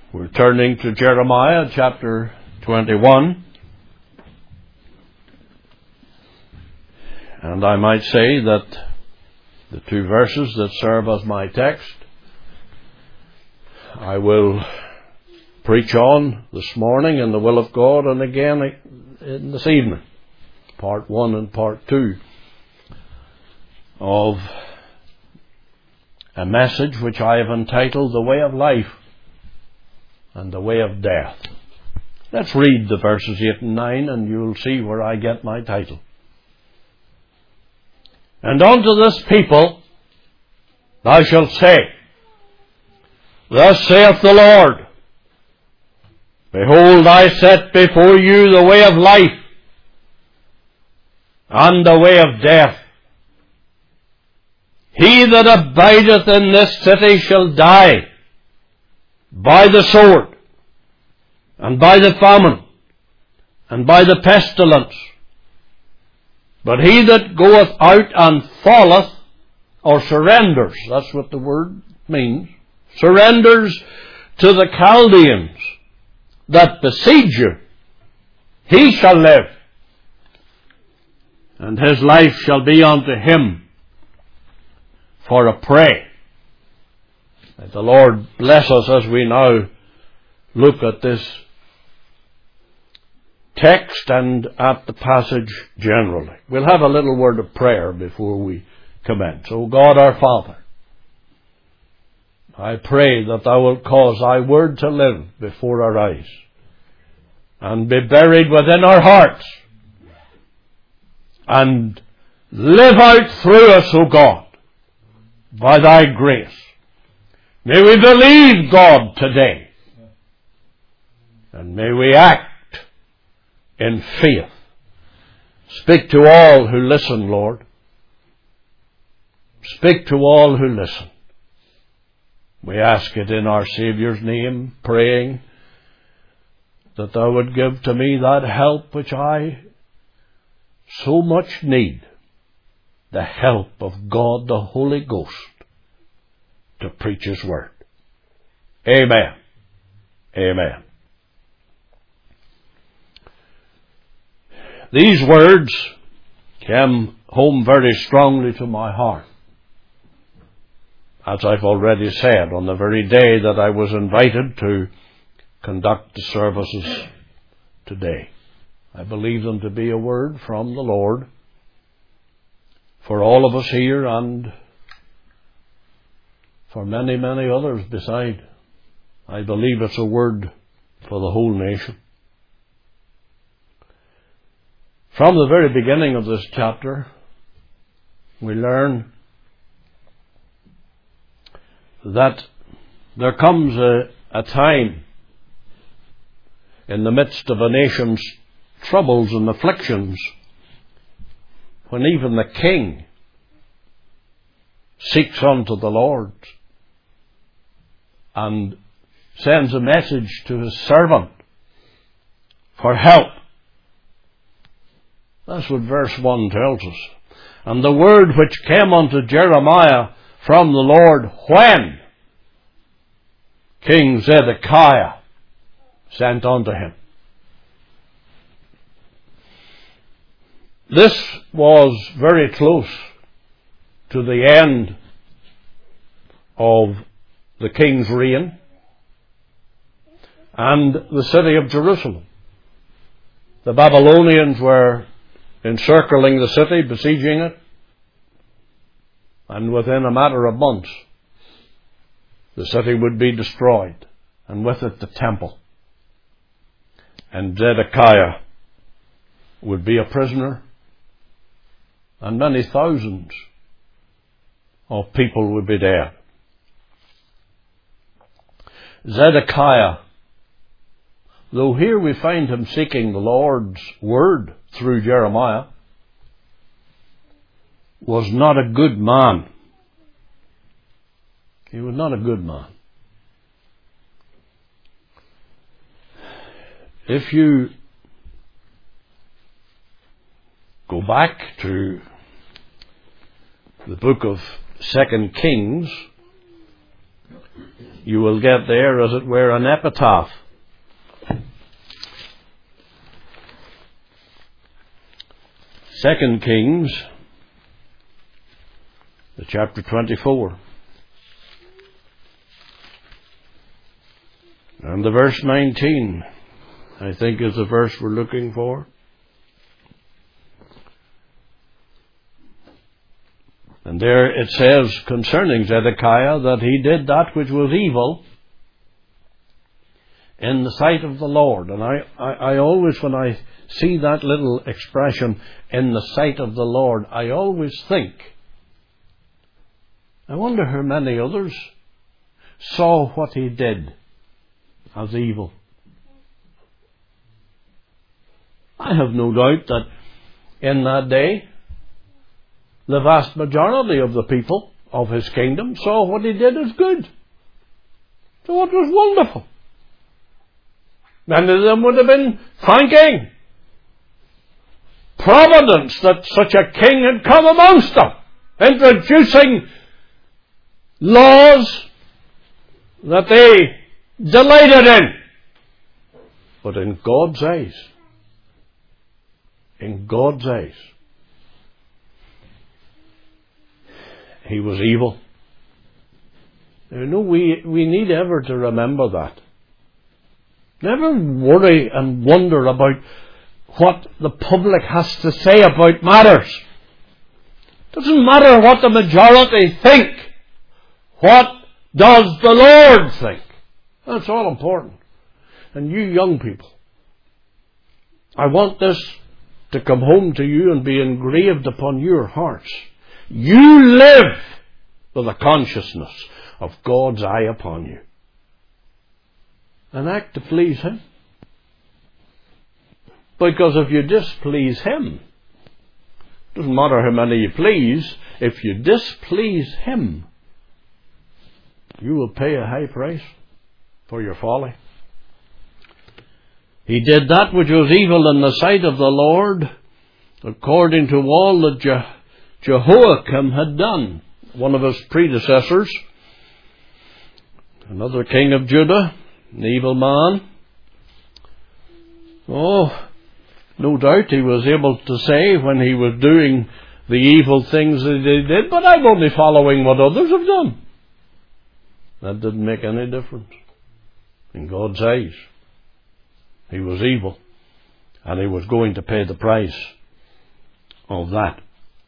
We're turning to Jeremiah chapter 21. And I might say that the two verses that serve as my text, I will preach on this morning in the will of God and again in this evening. Part 1 and Part 2 of a message which I have entitled The Way of Life and the Way of Death. Let's read the verses 8 and 9 and you'll see where I get my title. And unto this people thou shalt say, Thus saith the Lord, Behold, I set before you the way of life and the way of death. He that abideth in this city shall die by the sword, and by the famine, and by the pestilence. But he that goeth out and falleth, or surrenders, that's what the word means, surrenders to the Chaldeans that besiege you, he shall live, and his life shall be unto him for a prey. May the Lord bless us as we now look at this text and at the passage generally. We'll have a little word of prayer before we commence. O God our Father, I pray that Thou wilt cause Thy word to live before our eyes and be buried within our hearts and live out through us, O God, by Thy grace. May we believe God today, and may we act in faith. Speak to all who listen, Lord. Speak to all who listen. We ask it in our Saviour's name, praying that Thou would give to me that help which I so much need, the help of God the Holy Ghost to preach His word. Amen. Amen. These words came home very strongly to my heart, as I've already said, on the very day that I was invited to conduct the services today. I believe them to be a word from the Lord for all of us here and for many, many others beside. I believe it's a word for the whole nation. From the very beginning of this chapter, we learn that there comes a time in the midst of a nation's troubles and afflictions when even the king seeks unto the Lord and sends a message to his servant for help. That's what verse 1 tells us. And the word which came unto Jeremiah from the Lord when King Zedekiah sent unto him. This was very close to the end of the king's reign and the city of Jerusalem. The Babylonians were encircling the city, besieging it, and within a matter of months the city would be destroyed, and with it the temple. And Zedekiah would be a prisoner, and many thousands of people would be dead. Zedekiah, though here we find him seeking the Lord's word through Jeremiah, was not a good man. He was not a good man. If you go back to the book of 2 Kings, you will get there, as it were, an epitaph. Second Kings, the chapter 24. And the verse 19, I think, is the verse we're looking for. And there it says concerning Zedekiah that he did that which was evil in the sight of the Lord. And I always, when I see that little expression, in the sight of the Lord, I always think, I wonder how many others saw what he did as evil. I have no doubt that in that day, the vast majority of the people of his kingdom saw what he did as good. So it was wonderful. Many of them would have been thanking Providence that such a king had come amongst them, introducing laws that they delighted in. But in God's eyes, he was evil. You know, we need ever to remember that. Never worry and wonder about what the public has to say about matters. Doesn't matter what the majority think. What does the Lord think? That's all important. And you young people, I want this to come home to you and be engraved upon your hearts. You live with a consciousness of God's eye upon you. And act to please Him. Because if you displease Him, it doesn't matter how many you please, if you displease Him, you will pay a high price for your folly. He did that which was evil in the sight of the Lord, according to all that Jehoiakim had done, one of his predecessors, another king of Judah, an evil man. Oh, no doubt he was able to say when he was doing the evil things that he did, but I'm only following what others have done. That didn't make any difference. In God's eyes, he was evil, and he was going to pay the price of that.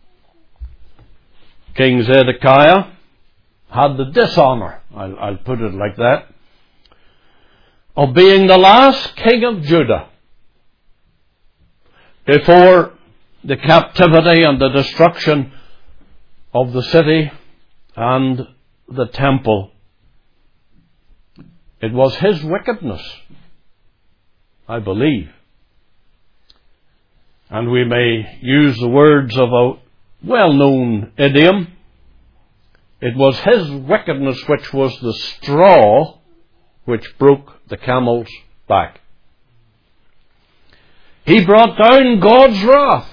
King Zedekiah had the dishonour, I'll put it like that, of being the last king of Judah before the captivity and the destruction of the city and the temple. It was his wickedness, I believe. And we may use the words of a well-known idiom. It was his wickedness which was the straw which broke the camel's back. He brought down God's wrath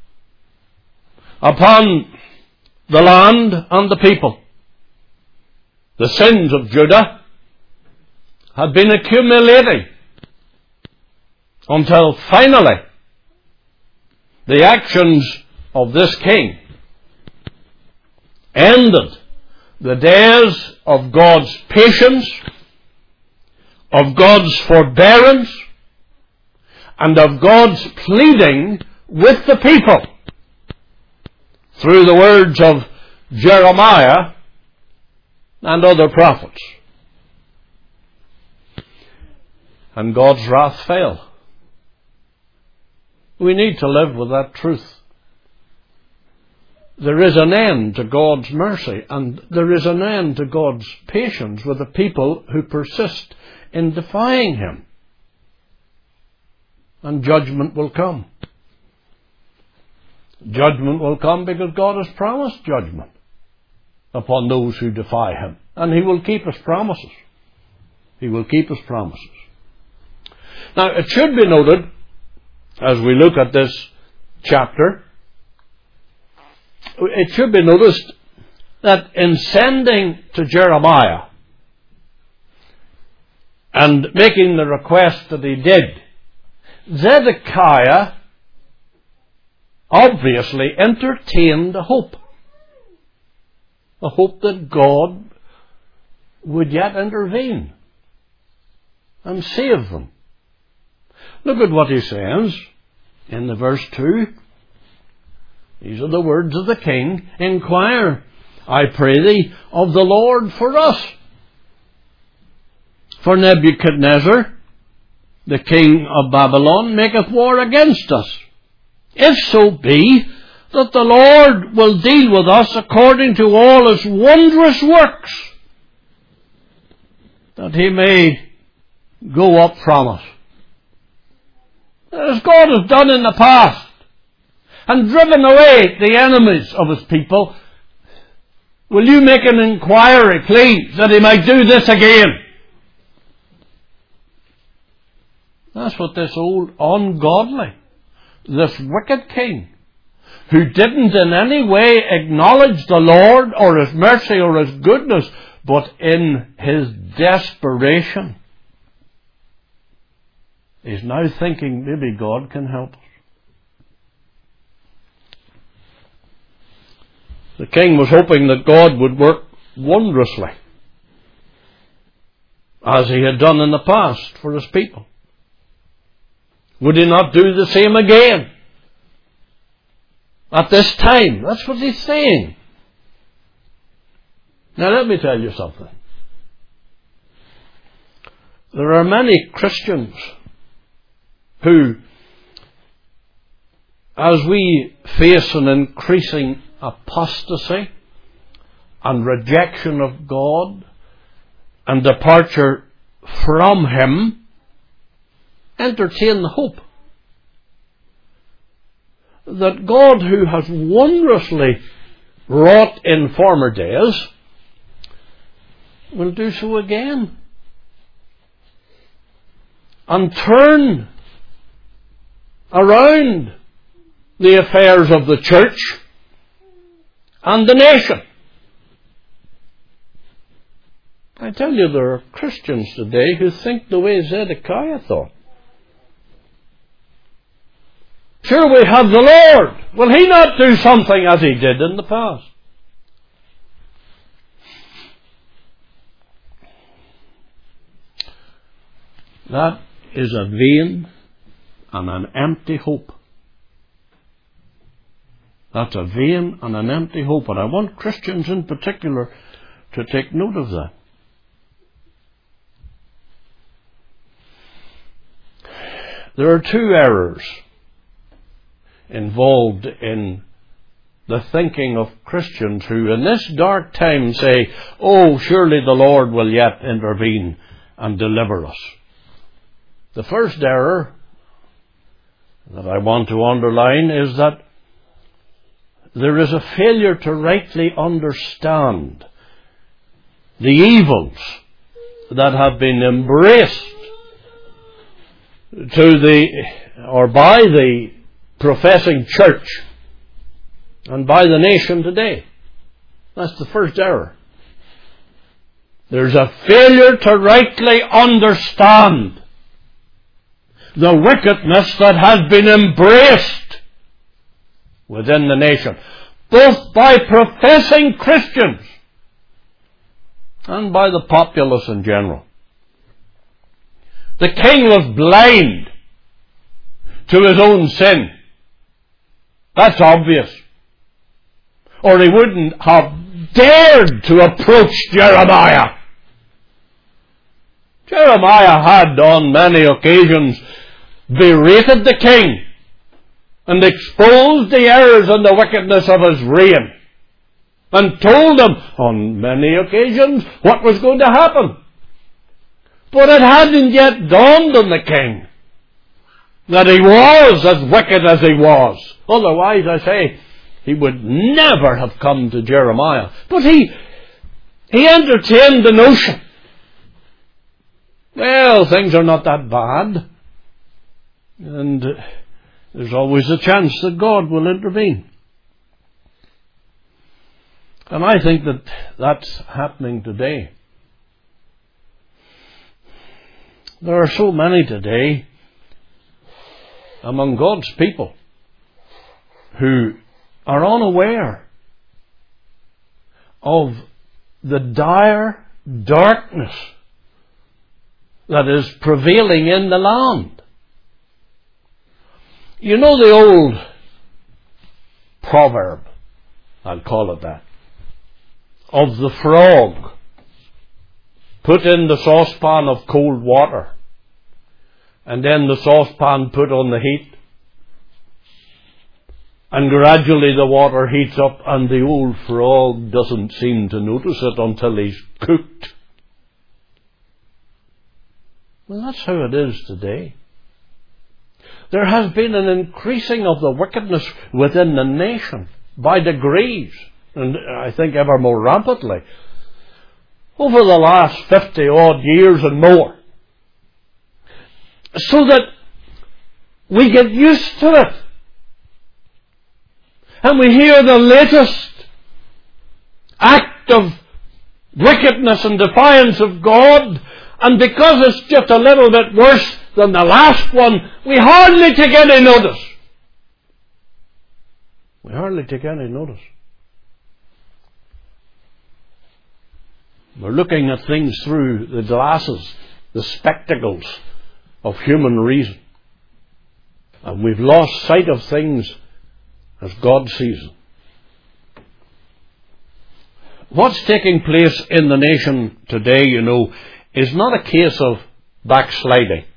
upon the land and the people. The sins of Judah had been accumulating until finally the actions of this king ended the days of God's patience, of God's forbearance, and of God's pleading with the people through the words of Jeremiah and other prophets. And God's wrath fell. We need to live with that truth. There is an end to God's mercy, and there is an end to God's patience with the people who persist in defying Him. And judgment will come. Judgment will come because God has promised judgment upon those who defy Him. And He will keep His promises. He will keep His promises. Now, it should be noted, as we look at this chapter, it should be noticed that in sending to Jeremiah and making the request that he did, Zedekiah obviously entertained a hope that God would yet intervene and save them. Look at what he says in the verse 2. These are the words of the king. Inquire, I pray thee, of the Lord for us. For Nebuchadnezzar, the king of Babylon, maketh war against us. If so be that the Lord will deal with us according to all his wondrous works, that he may go up from us. As God has done in the past, and driven away the enemies of his people, will you make an inquiry, please, that he might do this again? That's what this old ungodly, this wicked king, who didn't in any way acknowledge the Lord or his mercy or his goodness, but in his desperation is now thinking maybe God can help us. The king was hoping that God would work wondrously, as he had done in the past for his people. Would he not do the same again at this time? That's what he's saying. Now let me tell you something. There are many Christians who, as we face an increasing apostasy and rejection of God and departure from him, entertain the hope that God, who has wondrously wrought in former days, will do so again and turn around the affairs of the church and the nation. I tell you, there are Christians today who think the way Zedekiah thought. Sure, we have the Lord. Will he not do something as he did in the past? That is a vain and an empty hope. That's a vain and an empty hope. And I want Christians in particular to take note of that. There are two errors involved in the thinking of Christians who in this dark time say, oh, surely the Lord will yet intervene and deliver us. The first error that I want to underline is that there is a failure to rightly understand the evils that have been embraced by the professing church and by the nation today. That's the first error. There's a failure to rightly understand the wickedness that has been embraced within the nation, both by professing Christians and by the populace in general. The king was blind to his own sin. That's obvious. Or he wouldn't have dared to approach Jeremiah. Jeremiah had on many occasions berated the king and exposed the errors and the wickedness of his reign, and told him on many occasions what was going to happen. But it hadn't yet dawned on the king that he was as wicked as he was. Otherwise, I say, he would never have come to Jeremiah. But he entertained the notion, well, things are not that bad, and there's always a chance that God will intervene. And I think that that's happening today. There are so many today among God's people who are unaware of the dire darkness that is prevailing in the land. You know the old proverb, I'll call it that, of the frog put in the saucepan of cold water and then the saucepan put on the heat, and gradually the water heats up and the old frog doesn't seem to notice it until he's cooked. Well, that's how it is today. There has been an increasing of the wickedness within the nation by degrees, and I think ever more rampantly, over the last 50-odd years and more. So that we get used to it. And we hear the latest act of wickedness and defiance of God, and because it's just a little bit worse than the last one, we hardly take any notice. We hardly take any notice. We're looking at things through the glasses, the spectacles of human reason. And we've lost sight of things as God sees them. What's taking place in the nation today, you know, is not a case of backsliding.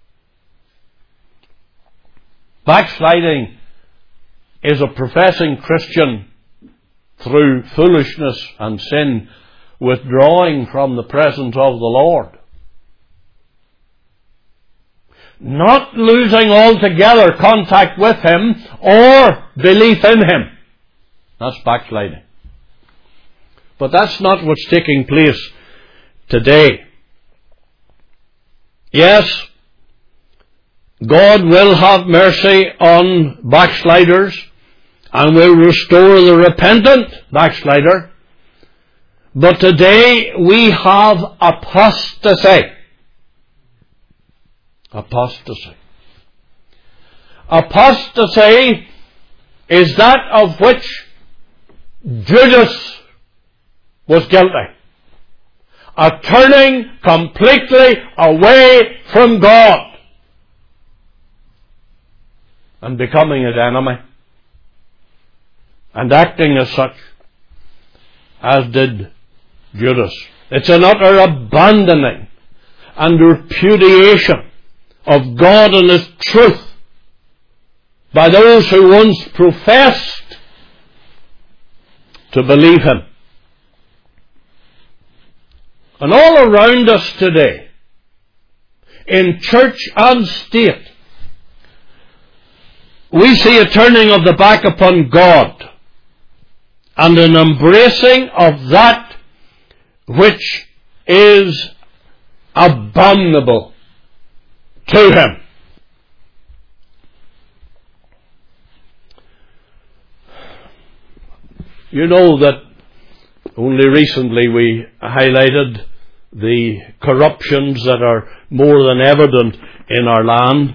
Backsliding is a professing Christian through foolishness and sin withdrawing from the presence of the Lord. Not losing altogether contact with Him or belief in Him. That's backsliding. But that's not what's taking place today. Yes, God will have mercy on backsliders and will restore the repentant backslider. But today we have apostasy. Apostasy. Apostasy is that of which Judas was guilty. A turning completely away from God and becoming His enemy and acting as such, as did Judas. It's an utter abandoning and repudiation of God and His truth by those who once professed to believe Him. And all around us today, in church and state, we see a turning of the back upon God and an embracing of that which is abominable to Him. You know that only recently we highlighted the corruptions that are more than evident in our land.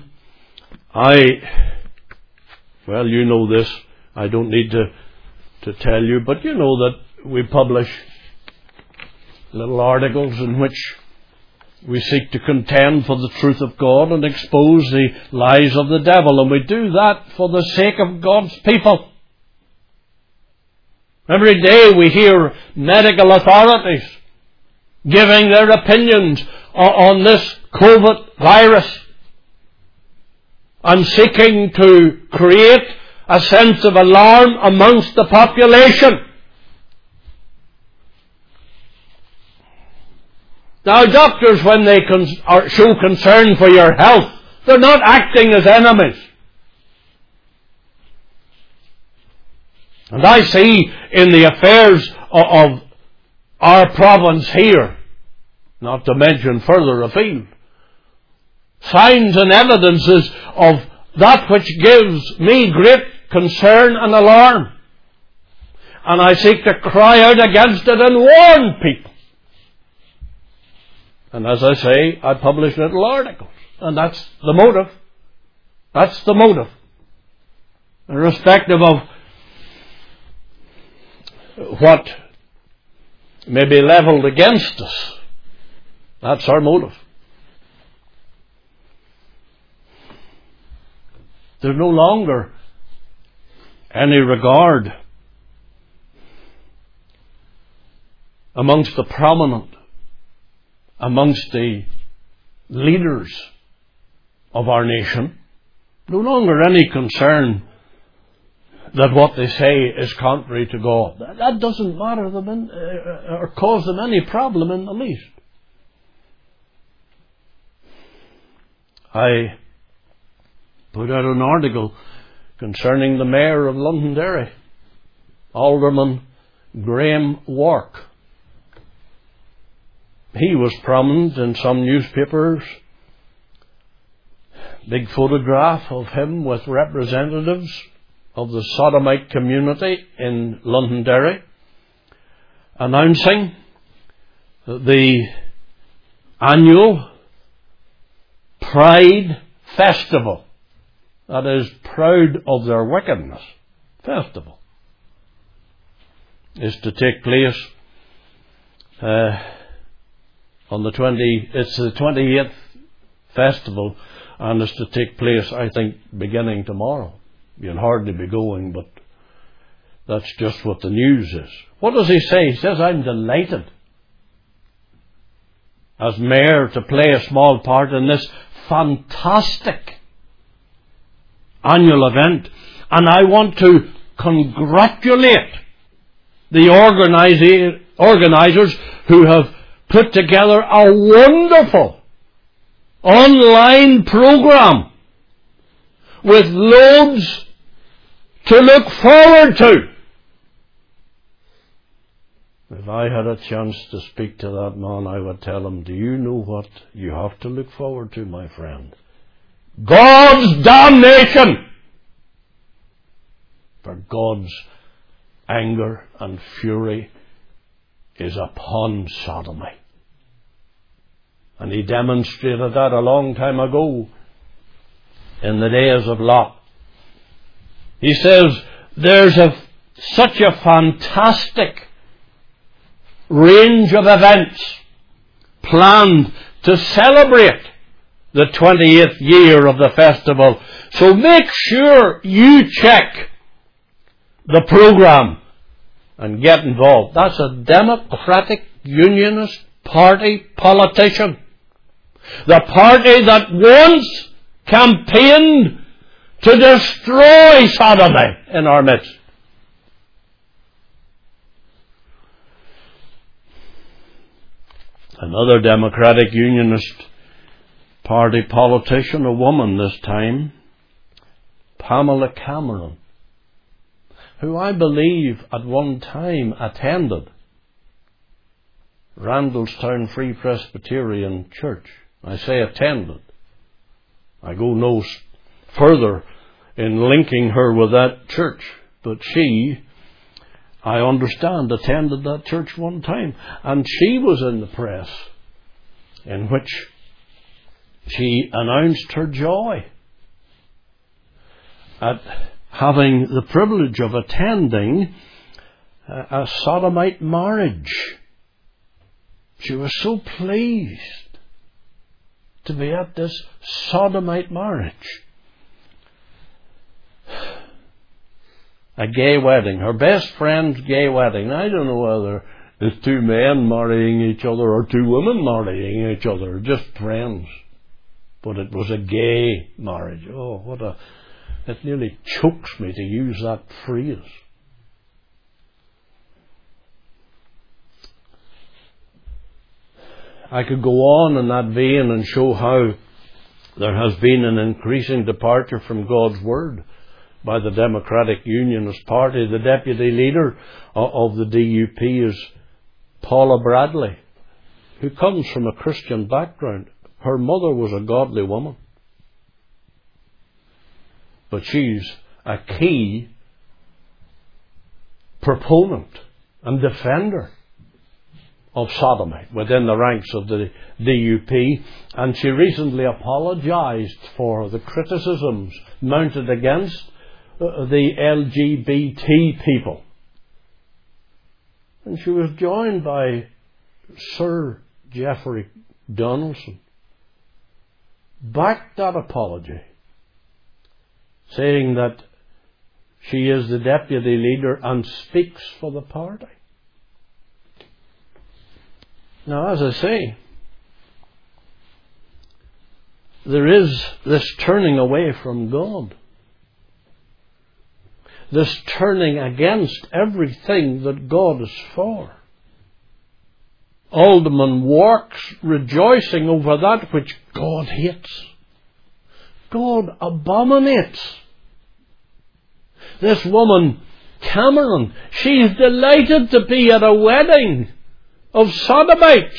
Well, you know this. I don't need to tell you, but you know that we publish little articles in which we seek to contend for the truth of God and expose the lies of the devil, and we do that for the sake of God's people. Every day we hear medical authorities giving their opinions on this COVID virus and seeking to create a sense of alarm amongst the population. Now, doctors, when they show concern for your health, they're not acting as enemies. And I see in the affairs of our province here, not to mention further afield, signs and evidences of that which gives me great concern and alarm. And I seek to cry out against it and warn people And as I say, I publish little articles. And that's the motive. That's the motive. Irrespective of what may be levelled against us, that's our motive. There's no longer any regard amongst the prominent, amongst the leaders of our nation, no longer any concern that what they say is contrary to God. That doesn't matter them or cause them any problem in the least. I put out an article concerning the Mayor of Londonderry, Alderman Graham Wark. He was prominent in some newspapers. Big photograph of him with representatives of the sodomite community in Londonderry, announcing the annual Pride Festival, that is, proud of their wickedness, festival, is to take place on the 28th festival, and is to take place, I think, beginning tomorrow. You'll hardly be going, but that's just what the news is. What does he say? He says, I'm delighted as mayor to play a small part in this fantastic annual event, and I want to congratulate the organisers who have put together a wonderful online program with loads to look forward to. If I had a chance to speak to that man, I would tell him, do you know what you have to look forward to, my friend? God's damnation! For God's anger and fury is upon sodomy. And he demonstrated that a long time ago in the days of Lot. He says there's such a fantastic range of events planned to celebrate the 20th year of the festival. So make sure you check the program and get involved. That's a Democratic Unionist Party politician. The party that once campaigned to destroy sodomy in our midst. Another Democratic Unionist Party politician, a woman this time, Pamela Cameron, who I believe at one time attended Randallstown Free Presbyterian Church. I say attended. I go no further in linking her with that church, but she, I understand, attended that church one time, and she was in the press in which she announced her joy at having the privilege of attending a sodomite marriage. She was so pleased to be at this sodomite marriage. A gay wedding, her best friend's gay wedding. I don't know whether it's two men marrying each other or two women marrying each other, just friends. But it was a gay marriage. Oh, it nearly chokes me to use that phrase. I could go on in that vein and show how there has been an increasing departure from God's Word by the Democratic Unionist Party. The deputy leader of the DUP is Paula Bradley, who comes from a Christian background. Her mother was a godly woman. But she's a key proponent and defender of sodomy within the ranks of the DUP, and she recently apologised for the criticisms mounted against the LGBT people. And she was joined by Sir Geoffrey Donaldson. Backed that apology, saying that she is the deputy leader and speaks for the party. Now, as I say, there is this turning away from God. This turning against everything that God is for. Alderman walks rejoicing over that which God hates. God abominates. This woman, Cameron, she's delighted to be at a wedding of sodomites.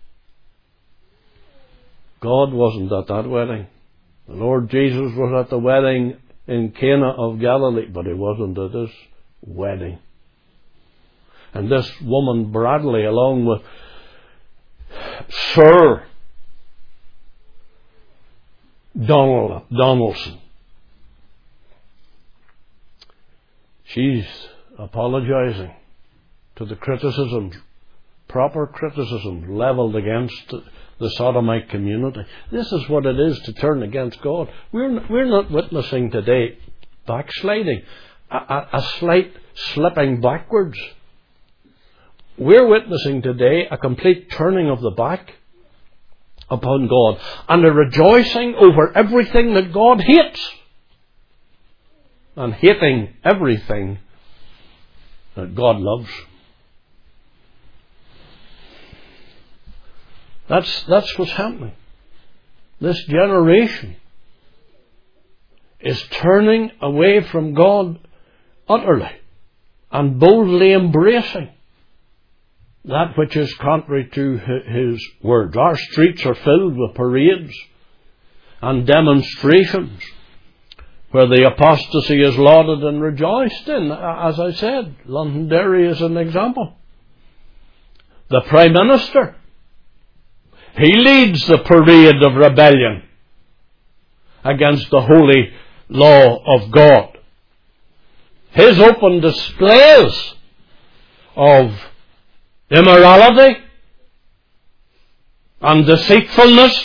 God wasn't at that wedding. The Lord Jesus was at the wedding in Cana of Galilee, but he wasn't at this wedding. And this woman, Bradley, along with Sir Donaldson, she's apologising to the criticisms, proper criticisms levelled against the sodomite community. This is what it is to turn against God. We're not witnessing today backsliding, a slight slipping backwards. We're witnessing today a complete turning of the back upon God and a rejoicing over everything that God hates and hating everything that God loves. That's what's happening. This generation is turning away from God utterly and boldly embracing that which is contrary to His words. Our streets are filled with parades and demonstrations where the apostasy is lauded and rejoiced in. As I said, Londonderry is an example. The Prime Minister, he leads the parade of rebellion against the holy law of God. His open displays of immorality and deceitfulness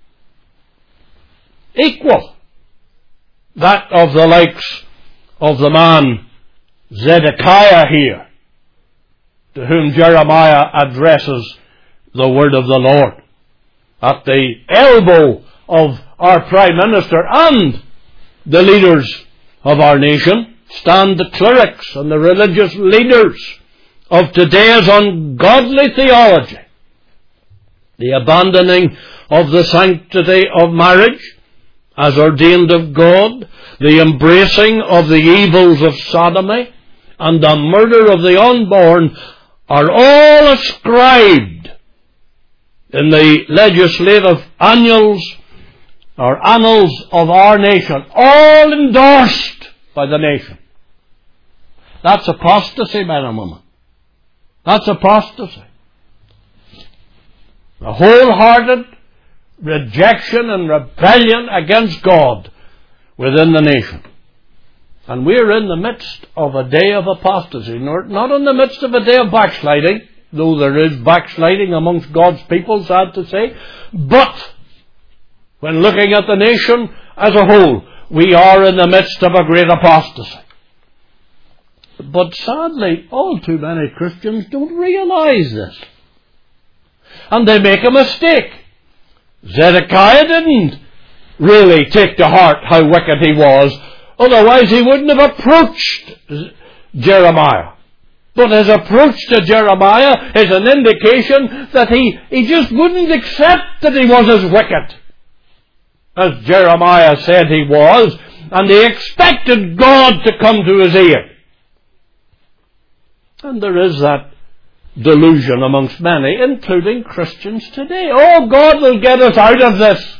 equal that of the likes of the man Zedekiah here, to whom Jeremiah addresses the word of the Lord. At the elbow of our Prime Minister and the leaders of our nation stand the clerics and the religious leaders of today's ungodly theology. The abandoning of the sanctity of marriage as ordained of God, the embracing of the evils of sodomy, and the murder of the unborn are all ascribed in the legislative annals of our nation, all endorsed by the nation. That's apostasy, men and women. That's apostasy. A wholehearted rejection and rebellion against God within the nation. And we're in the midst of a day of apostasy, not in the midst of a day of backsliding, though there is backsliding amongst God's people, sad to say. But when looking at the nation as a whole, we are in the midst of a great apostasy. But sadly, all too many Christians don't realize this. And they make a mistake. Zedekiah didn't really take to heart how wicked he was, otherwise he wouldn't have approached Jeremiah. But his approach to Jeremiah is an indication that he just wouldn't accept that he was as wicked as Jeremiah said he was, and he expected God to come to his aid. And there is that delusion amongst many, including Christians today. Oh, God will get us out of this.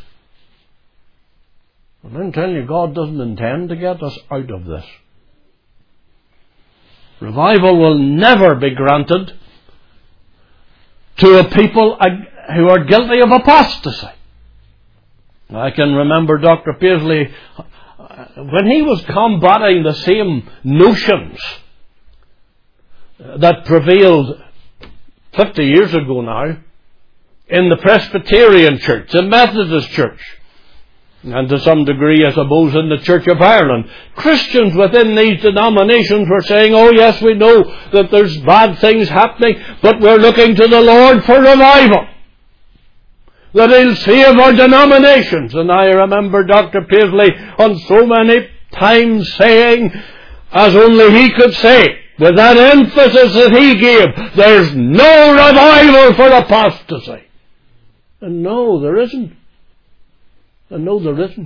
Well, I'm telling you, God doesn't intend to get us out of this. Revival will never be granted to a people who are guilty of apostasy. I can remember Dr. Paisley, when he was combating the same notions that prevailed 50 years ago now in the Presbyterian Church, the Methodist Church, and to some degree, I suppose, in the Church of Ireland. Christians within these denominations were saying, oh yes, we know that there's bad things happening, but we're looking to the Lord for revival, that He'll save our denominations. And I remember Dr. Paisley on so many times saying, as only he could say, with that emphasis that he gave, there's no revival for apostasy. And no, there isn't. And no, there isn't.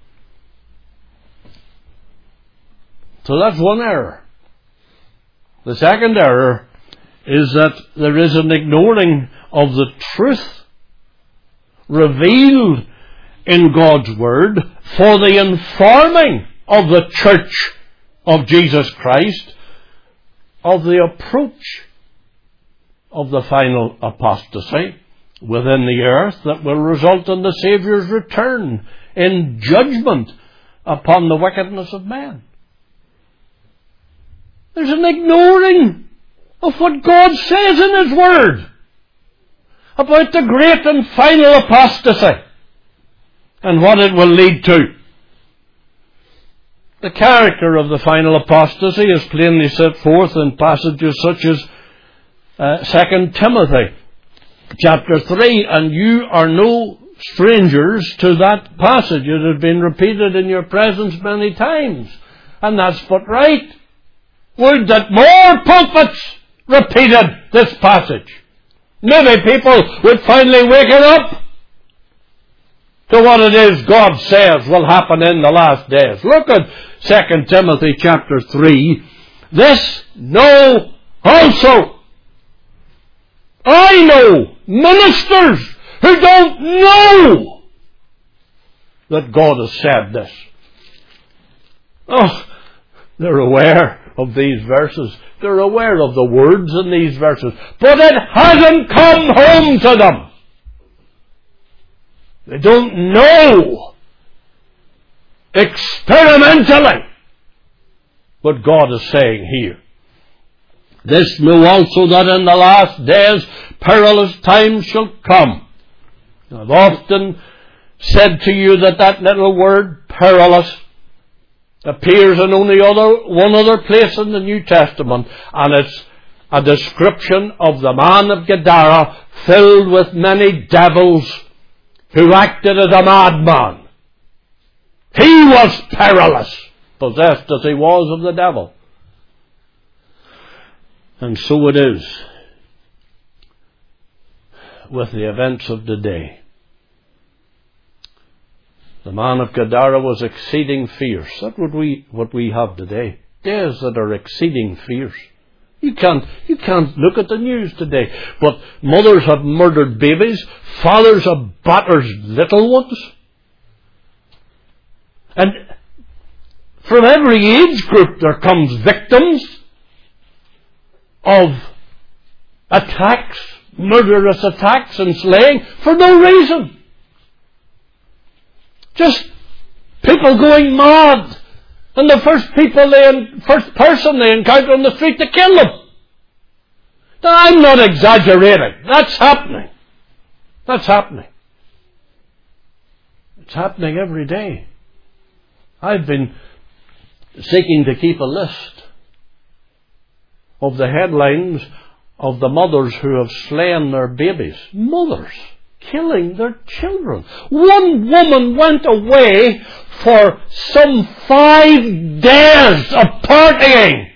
So that's one error. The second error is that there is an ignoring of the truth revealed in God's Word for the informing of the Church of Jesus Christ of the approach of the final apostasy within the earth that will result in the Saviour's return in judgment upon the wickedness of man. There's an ignoring of what God says in His Word about the great and final apostasy and what it will lead to. The character of the final apostasy is plainly set forth in passages such as 2 Timothy chapter 3, and you are no strangers to that passage. It has been repeated in your presence many times, and that's but right. Would that more pulpits repeated this passage. Maybe people would finally wake it up to what it is God says will happen in the last days. Look at 2 Timothy chapter 3. This know also. I know ministers who don't know that God has said this. Oh, they're aware of these verses. They're aware of the words in these verses. But it hasn't come home to them. They don't know experimentally what God is saying here. This know also that in the last days perilous times shall come. I've often said to you that little word perilous appears in only one other place in the New Testament, and it's a description of the man of Gadara filled with many devils who acted as a madman. He was perilous, possessed as he was of the devil. And so it is with the events of the day. The man of Gadara was exceeding fierce. That's what we have today. Days that are exceeding fierce. You can't look at the news today, but mothers have murdered babies, fathers have battered little ones. And from every age group there comes victims of attacks, murderous attacks and slaying for no reason. Just people going mad, and the first person they encounter on the street to kill them. Now, I'm not exaggerating. That's happening. That's happening. It's happening every day. I've been seeking to keep a list of the headlines of the mothers who have slain their babies. Mothers killing their children. One woman went away for some 5 days of partying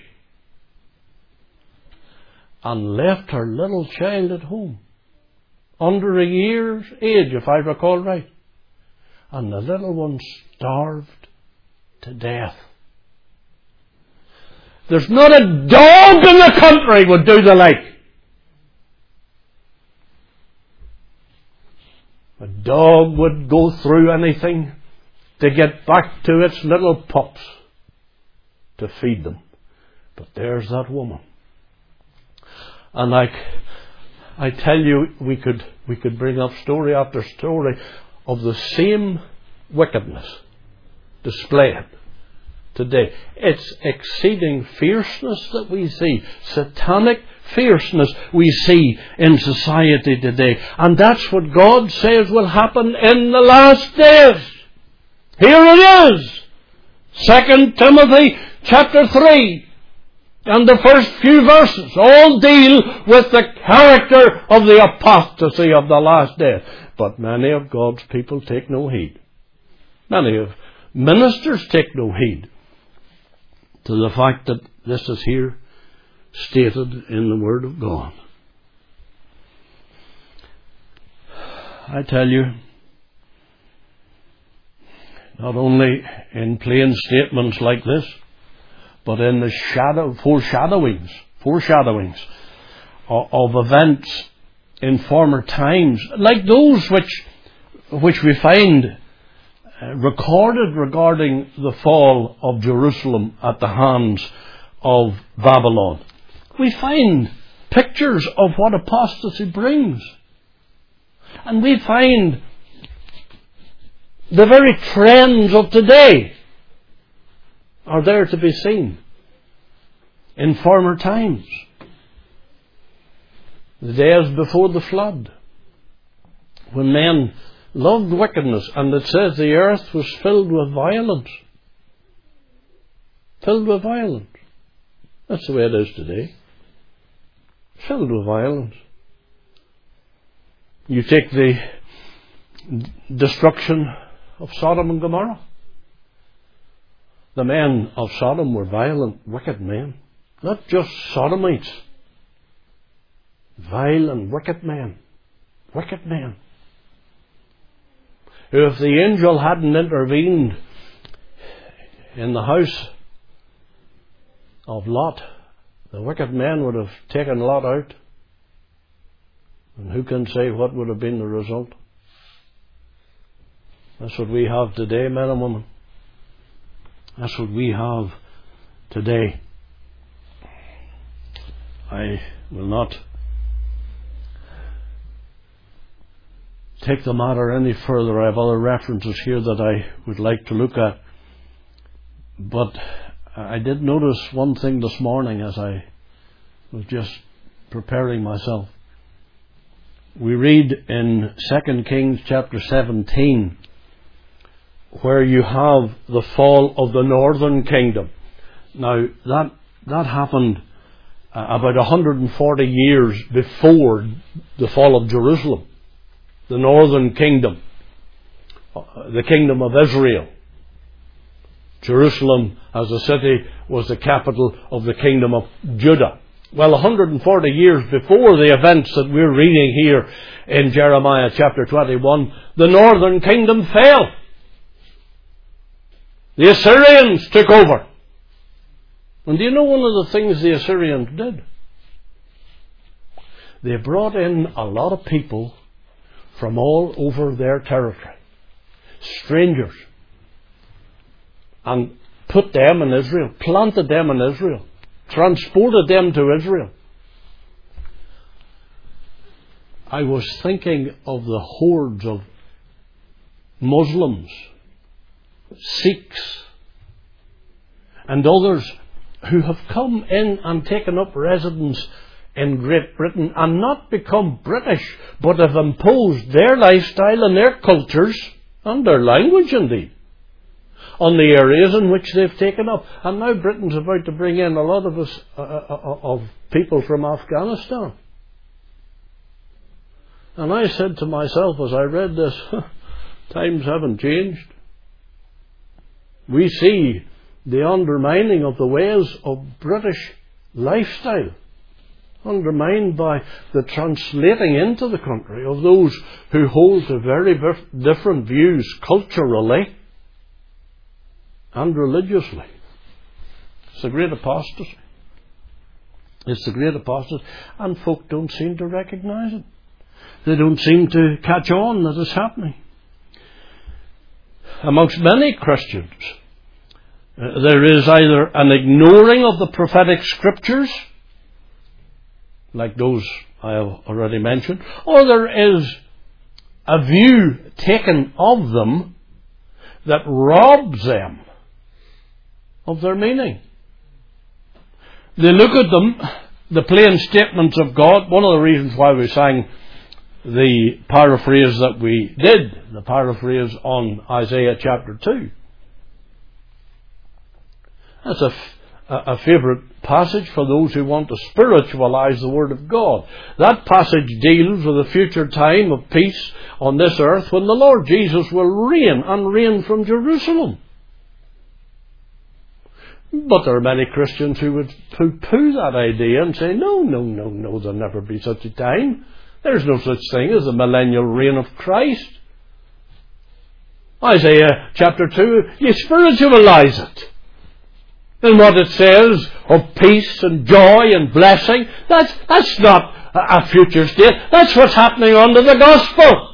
and left her little child at home, under a year's age, if I recall right. And the little one starved to death. There's not a dog in the country would do the like. A dog would go through anything to get back to its little pups to feed them. But there's that woman. And I tell you, we could bring up story after story of the same wickedness displayed today. It's exceeding fierceness that we see, satanic fierceness we see in society today. And that's what God says will happen in the last days. Here it is. 2 Timothy chapter 3 and the first few verses all deal with the character of the apostasy of the last days. But many of God's people take no heed. Many of ministers take no heed to the fact that this is here stated in the Word of God. I tell you, not only in plain statements like this, but in the foreshadowings of events in former times, like those which we find recorded regarding the fall of Jerusalem at the hands of Babylon. We find pictures of what apostasy brings. And we find the very trends of today are there to be seen in former times. The days before the flood, when men loved wickedness, and it says the earth was filled with violence. Filled with violence. That's the way it is today. Filled with violence. You take the destruction of Sodom and Gomorrah. The men of Sodom were violent, wicked men. Not just sodomites. Vile and wicked men. Wicked men. Who, if the angel hadn't intervened in the house of Lot, the wicked men would have taken Lot out. And who can say what would have been the result? That's what we have today, men and women. That's what we have today. I will not take the matter any further. I have other references here that I would like to look at. But I did notice one thing this morning as I was just preparing myself. We read in 2 Kings chapter 17 where you have the fall of the northern kingdom. Now that happened about 140 years before the fall of Jerusalem. The northern kingdom, the kingdom of Israel. Jerusalem as a city was the capital of the kingdom of Judah. Well, 140 years before the events that we're reading here in Jeremiah chapter 21, the northern kingdom fell. The Assyrians took over. And do you know one of the things the Assyrians did? They brought in a lot of people from all over their territory. Strangers. And put them in Israel. Planted them in Israel. Transported them to Israel. I was thinking of the hordes of Muslims, Sikhs, and others who have come in and taken up residence in Great Britain and not become British, but have imposed their lifestyle and their cultures and their language indeed on the areas in which they've taken up. And now Britain's about to bring in a lot of us of people from Afghanistan. And I said to myself as I read this, times haven't changed. We see the undermining of the ways of British lifestyle, undermined by the translating into the country of those who hold to very different views culturally and religiously. It's a great apostasy. It's a great apostasy, and folk don't seem to recognize it. They don't seem to catch on that it's happening. Amongst many Christians, there is either an ignoring of the prophetic scriptures, like those I have already mentioned, or there is a view taken of them that robs them of their meaning. They look at them, the plain statements of God. One of the reasons why we sang the paraphrase that we did, the paraphrase on Isaiah chapter 2. That's a favourite passage for those who want to spiritualize the Word of God. That passage deals with a future time of peace on this earth when the Lord Jesus will reign and reign from Jerusalem. But there are many Christians who would poo-poo that idea and say, no, there'll never be such a time. There's no such thing as the millennial reign of Christ. Isaiah chapter 2, you spiritualize it. And what it says of peace and joy and blessing, that's not a future state. That's what's happening under the gospel.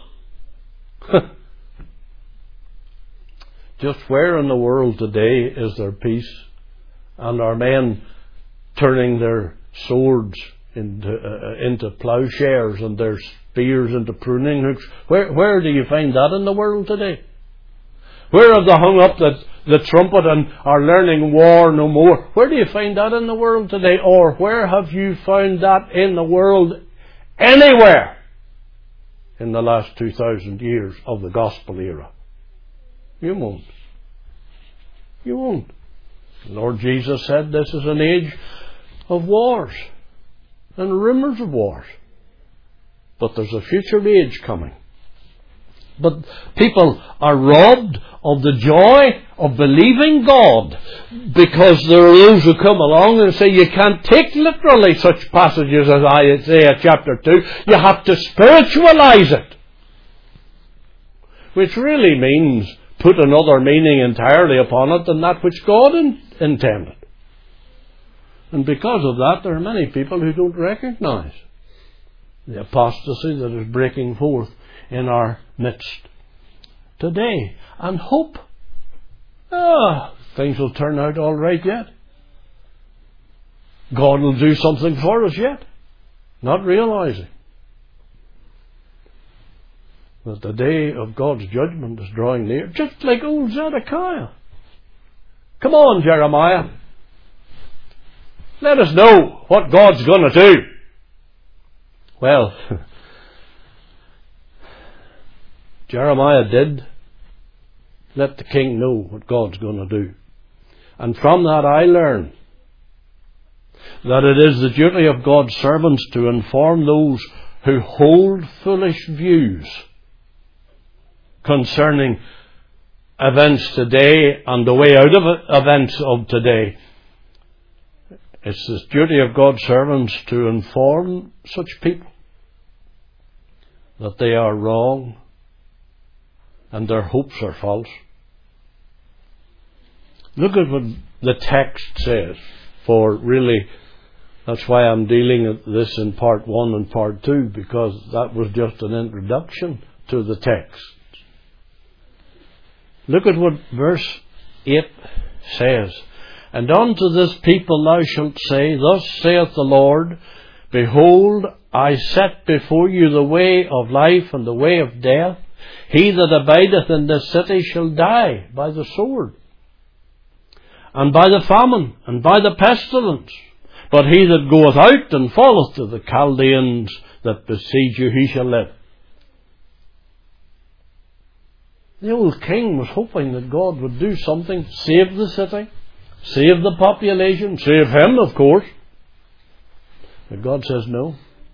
Just where in the world today is there peace? And are men turning their swords into plowshares and their spears into pruning hooks? Where do you find that in the world today? Where have they hung up the trumpet and are learning war no more? Where do you find that in the world today? Or where have you found that in the world anywhere in the last 2,000 years of the gospel era? You won't. You won't. The Lord Jesus said this is an age of wars and rumours of wars. But there's a future age coming. But people are robbed of the joy of believing God because there are those who come along and say you can't take literally such passages as Isaiah chapter 2. You have to spiritualize it. Which really means put another meaning entirely upon it than that which God intended. And because of that, there are many people who don't recognize the apostasy that is breaking forth in our midst today. And hope, things will turn out all right yet. God will do something for us yet. Not realizing that the day of God's judgment is drawing near, just like old Zedekiah. Come on, Jeremiah. Let us know what God's going to do. Well, Jeremiah did let the king know what God's going to do. And from that I learn that it is the duty of God's servants to inform those who hold foolish views concerning events today and the way out of events of today. It's the duty of God's servants to inform such people that they are wrong and their hopes are false. Look at what the text says, for really that's why I'm dealing with this in part 1 and part 2, because that was just an introduction to the text. Look at what verse 8 says. And unto this people thou shalt say, Thus saith the Lord, Behold, I set before you the way of life and the way of death. He that abideth in this city shall die by the sword, and by the famine, and by the pestilence. But he that goeth out and falleth to the Chaldeans that besiege you, he shall live. The old king was hoping that God would do something, save the city, save the population, save him, of course. But God says, no,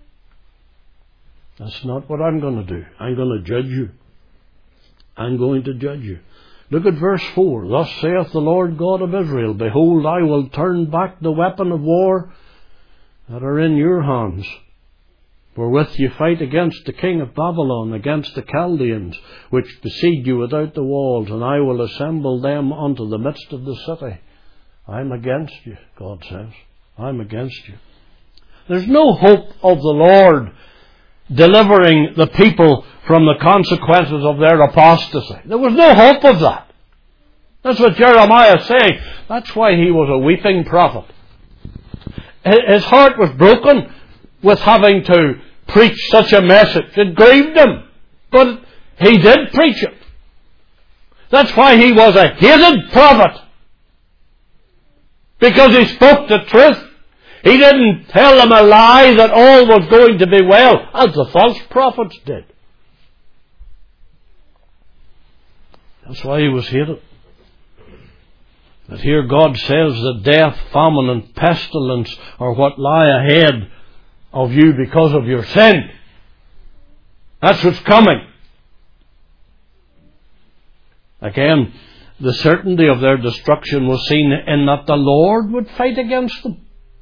that's not what I'm going to do. I'm going to judge you. I'm going to judge you. Look at verse 4. Thus saith the Lord God of Israel, Behold, I will turn back the weapon of war that are in your hands, wherewith you fight against the king of Babylon, against the Chaldeans, which besiege you without the walls, and I will assemble them unto the midst of the city. I'm against you, God says. I'm against you. There's no hope of the Lord delivering the people from the consequences of their apostasy. There was no hope of that. That's what Jeremiah is saying. That's why he was a weeping prophet. His heart was broken with having to preach such a message. It grieved him. But he did preach it. That's why he was a hated prophet. Because he spoke the truth. He didn't tell them a lie that all was going to be well, as the false prophets did. That's why he was hated. But here God says that death, famine and pestilence are what lie ahead of you because of your sin. That's what's coming. Again, the certainty of their destruction was seen in that the Lord would fight against them.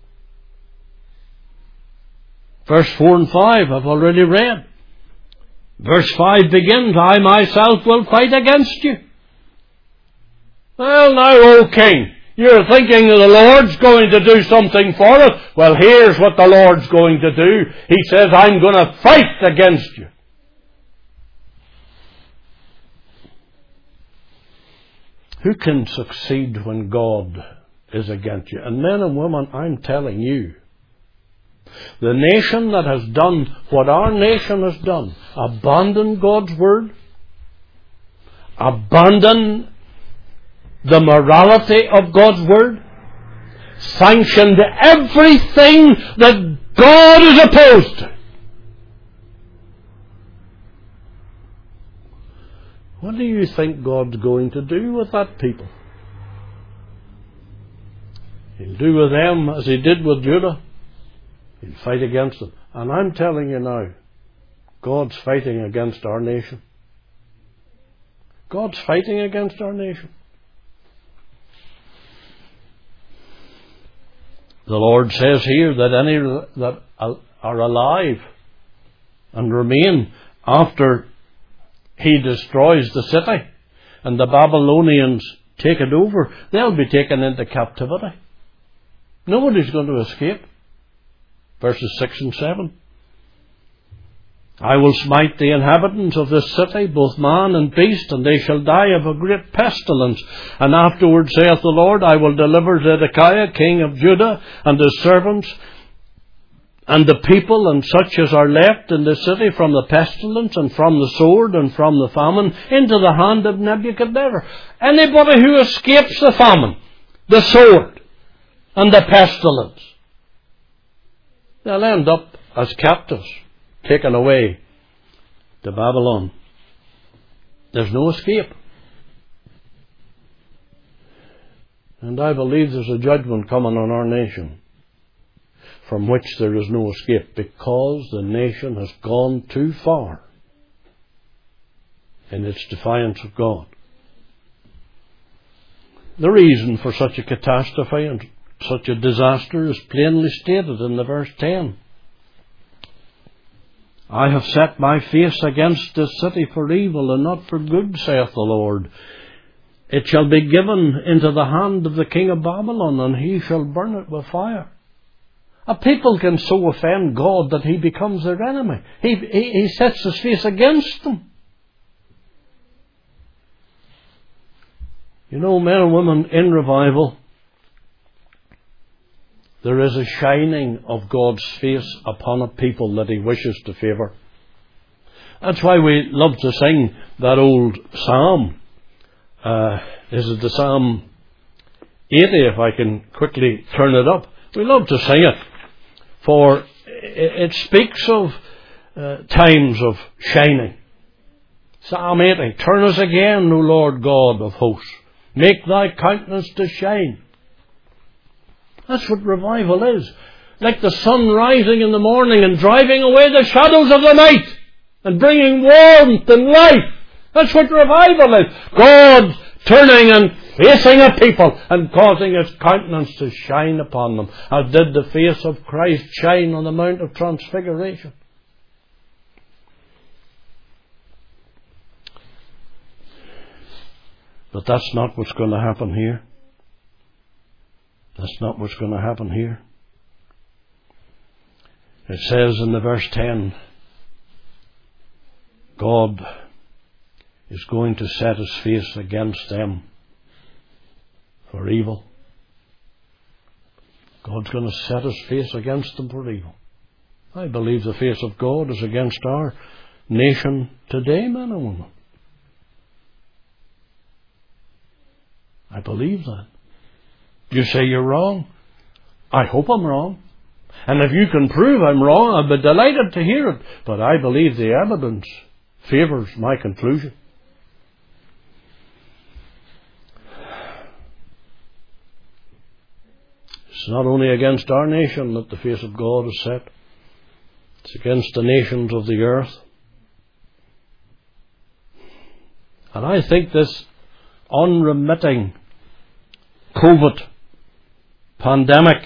Verse 4 and 5 I've already read. Verse 5 begins, I myself will fight against you. Well now, O king, you're thinking that the Lord's going to do something for us. Well, here's what the Lord's going to do. He says, I'm going to fight against you. Who can succeed when God is against you? And men and women, I'm telling you, the nation that has done what our nation has done, abandoned God's word, abandoned the morality of God's word, sanctioned everything that God is opposed to. What do you think God's going to do with that people? He'll do with them as he did with Judah. He'll fight against them. And I'm telling you now, God's fighting against our nation. God's fighting against our nation. The Lord says here that any that are alive and remain after he destroys the city and the Babylonians take it over, they'll be taken into captivity. Nobody's going to escape. Verses 6 and 7. I will smite the inhabitants of this city, both man and beast, and they shall die of a great pestilence. And afterward, saith the Lord, I will deliver Zedekiah, king of Judah, and his servants, and the people, and such as are left in the city, from the pestilence, and from the sword, and from the famine, into the hand of Nebuchadnezzar. Anybody who escapes the famine, the sword, and the pestilence, they'll end up as captives, taken away to Babylon. There's no escape. And I believe there's a judgment coming on our nation from which there is no escape, because the nation has gone too far in its defiance of God. The reason for such a catastrophe and such a disaster is plainly stated in the verse 10. I have set my face against this city for evil and not for good, saith the Lord. It shall be given into the hand of the king of Babylon, and he shall burn it with fire. A people can so offend God that he becomes their enemy. He sets his face against them. You know, men and women, in revival, there is a shining of God's face upon a people that he wishes to favour. That's why we love to sing that old psalm. Is it the Psalm 80, if I can quickly turn it up? We love to sing it, for it speaks of times of shining. Psalm 80, turn us again, O Lord God of hosts. Make thy countenance to shine. That's what revival is. Like the sun rising in the morning and driving away the shadows of the night and bringing warmth and life. That's what revival is. God turning and facing a people and causing his countenance to shine upon them, as did the face of Christ shine on the Mount of Transfiguration. But that's not what's going to happen here. That's not what's going to happen here. It says in the verse 10, God is going to set his face against them for evil. God's going to set his face against them for evil. I believe the face of God is against our nation today, men and women. I believe that. You say you're wrong. I hope I'm wrong. And if you can prove I'm wrong, I'll be delighted to hear it. But I believe the evidence favours my conclusion. It's not only against our nation that the face of God is set. It's against the nations of the earth. And I think this unremitting COVID pandemic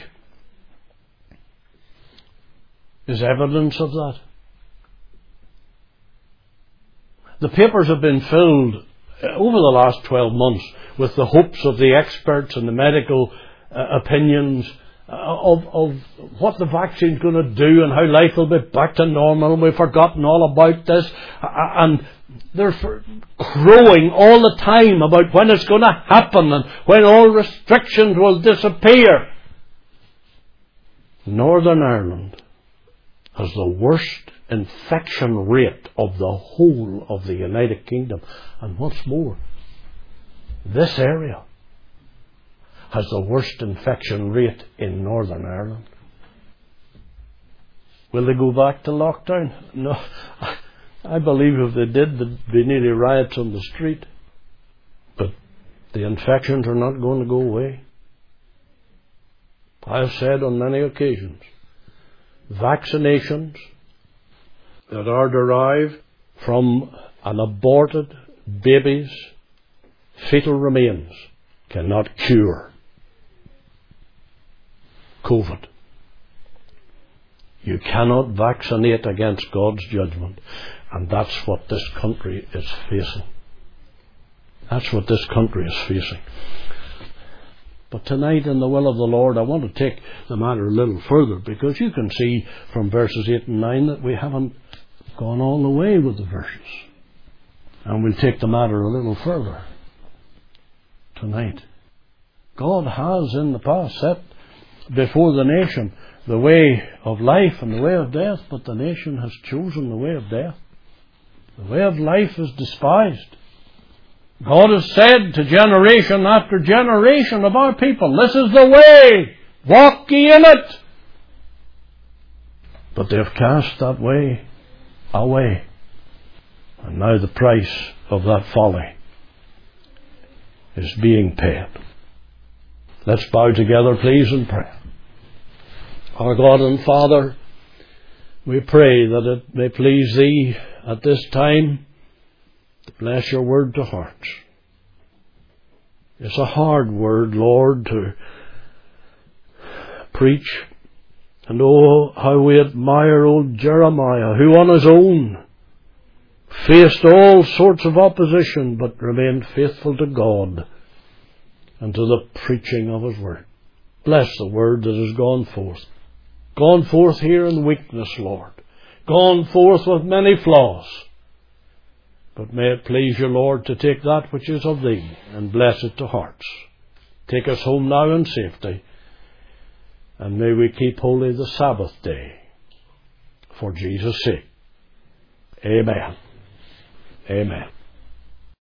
is evidence of that. The papers have been filled over the last 12 months with the hopes of the experts and the medical opinions of what the vaccine's going to do and how life will be back to normal. We've forgotten all about this. And they're crowing all the time about when it's going to happen and when all restrictions will disappear. Northern Ireland has the worst infection rate of the whole of the United Kingdom. And what's more, this area has the worst infection rate in Northern Ireland. Will they go back to lockdown? No. I believe if they did, there'd be nearly riots on the street. But the infections are not going to go away. I have said on many occasions, vaccinations that are derived from an aborted baby's fetal remains cannot cure COVID. You cannot vaccinate against God's judgment. And that's what this country is facing. That's what this country is facing. But tonight, in the will of the Lord, I want to take the matter a little further, because you can see from verses 8 and 9 that we haven't gone all the way with the verses. And we'll take the matter a little further tonight. God has in the past set before the nation the way of life and the way of death, but the nation has chosen the way of death. The way of life is despised. God has said to generation after generation of our people, this is the way, walk ye in it. But they have cast that way away. And now the price of that folly is being paid. Let's bow together, please, and pray. Our God and Father, we pray that it may please Thee at this time to bless Your word to hearts. It's a hard word, Lord, to preach. And oh, how we admire old Jeremiah, who on his own faced all sorts of opposition, but remained faithful to God and to the preaching of His word. Bless the word that has gone forth. Gone forth here in weakness, Lord. Gone forth with many flaws. But may it please You, Lord, to take that which is of Thee and bless it to hearts. Take us home now in safety. And may we keep holy the Sabbath day for Jesus' sake. Amen. Amen.